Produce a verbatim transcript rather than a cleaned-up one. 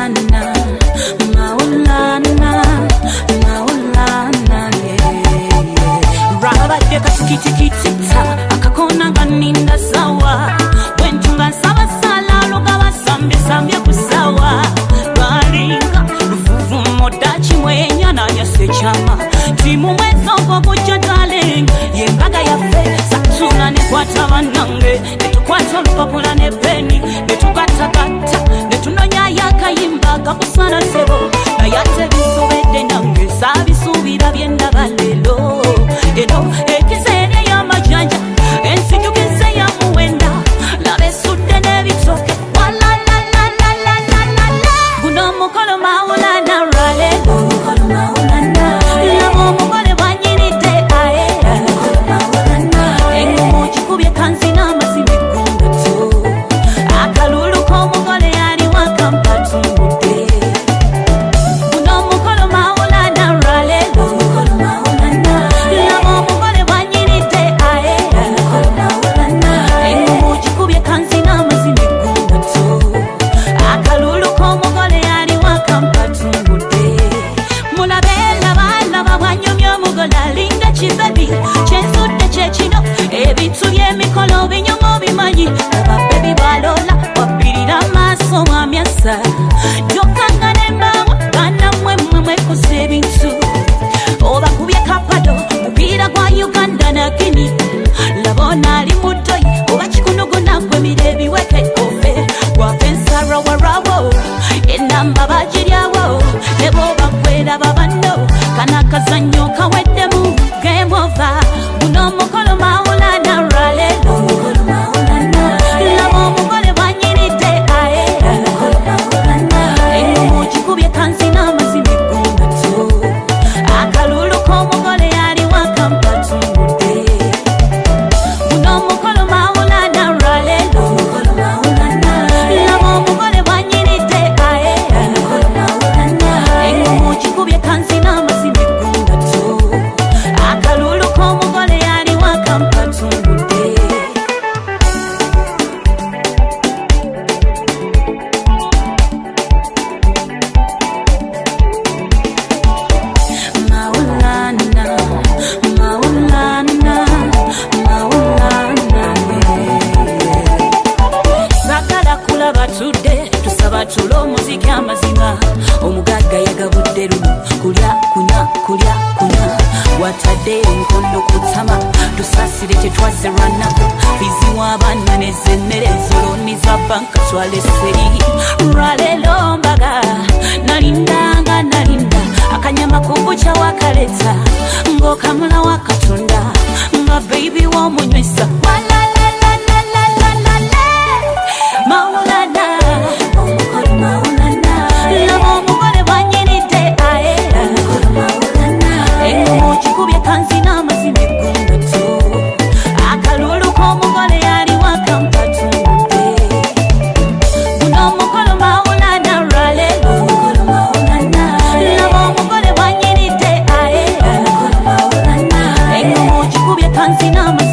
Maulana, Maulana, Maulana, yeah. Raba deka tikiti kitita, akakona ganinda sawa. Wentunga sawa sala, loga wasambi sambi kusawa. Baringa, lufufu modachi mwenya na yase chama. Timu mwezo kwa kucha darling, yengaga ya fe, satuna ni kwa tawanange. Netu kwa tolupapula ne peni, netu kata kata, netu nonya yaka imba kakusana sebo. Na yate viso vede nange, sabi subida bienda valelo. Eno, ekizene ya majanja, ensiku kise ya muenda. Lave sude ne vitoke, wala la la la la la la la. Guno mukolo Maulana rale, mukolo Maulana. Lavo mukole wanyini te ae, mukolo Maulana. Engu mochi kubye kansi na masimi kunga tu. Akalulu ko mukole yari wakampatu mute. Guno mukolo Maulana rale, mukolo Maulana. Lavo mukole wanyini te ae, mukolo Maulana. Engu mochi kubye kansi na masimi kunga tu. Akalulu ko mukole yari wakampatu mute. Mulabella bala babanyumyo mugola linda chibabi. Chesude chechino, ebintu by'emikolo binyumo bimanyi. Ababebi balola, wapirira maso mwamyasa. Jokangane mbawa, bana mwe mwe mwe kuse ebintu. Oba kubye kapado, mupira gwa Uganda na Guinea. Labona ali mutoyi, oba chikunuguna kwe mirebi weke ofe. Wafensa rawa rawo, enamba bajiryawo. Nebo bakwera babano, kana kazanyo kaweddemu. Game over, guno mukolo Maulana rale, mukolo Maulana. Lavo mukole wanyirite ae, mukolo Maulana. Engu mochi kubye kansi na mazimi kunga tu. Akalulu ko mukole yari wakampatu mute. Guno mukolo Maulana rale, mukolo Maulana. Lavo mukole wanyirite ae, mukolo Maulana. Engu mochi kubye kansi na mazimi kunga tu. Akalulu ko mukole yari wakampatu mute. Maulana, Maulana, Maulana, yeah. Sakala kulaba tudde, tusaba tulo muziki amazima. Omugaga yagabudde luno, kulya kunya, kulya kunya. Watadde enkondo kutama, tusasire tetwazirwanako. Biziwa abaana n'ezemmere zoloni za banka twale seri. Lwaleero mbaga, nalindanga nalinda. Akanyama kubucha wakaleta, ng'okamula wa Katonda. Nga baby w'omunywesa. Wala la la la la la la la. Maulana, omukolo Maulana. Lavo mukole wanyirite ae, omukolo Maulana. Engu mochi kubye kansi na mazimi kunga tu. Akalulu ko mukole yari wakampatu mute. Guno mukolo Maulana rale, mukolo Maulana. Lavo mukole wanyirite ae, mukolo Maulana. Engu mochi kubye kansi na mazimi